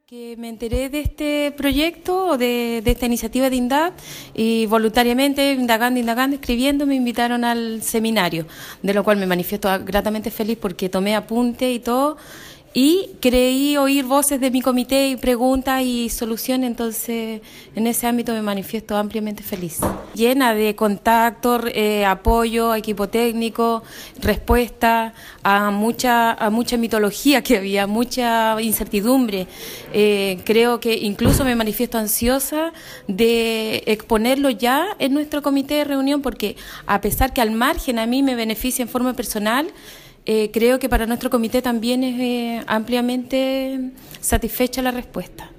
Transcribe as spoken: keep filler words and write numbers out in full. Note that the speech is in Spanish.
Que me enteré de este proyecto, de, de esta iniciativa de INDAP, y voluntariamente, indagando, indagando, escribiendo, me invitaron al seminario, de lo cual me manifiesto gratamente feliz porque tomé apunte y todo, y creí oír voces de mi comité y preguntas y soluciones, entonces en ese ámbito me manifiesto ampliamente feliz. Llena de contactos, eh, apoyo, equipo técnico, respuesta a mucha, a mucha mitología que había, mucha incertidumbre. Eh, creo que incluso me manifiesto ansiosa de exponerlo ya en nuestro comité de reunión, porque a pesar que al margen a mí me beneficia en forma personal, Eh, creo que para nuestro comité también es eh, ampliamente satisfecha la respuesta.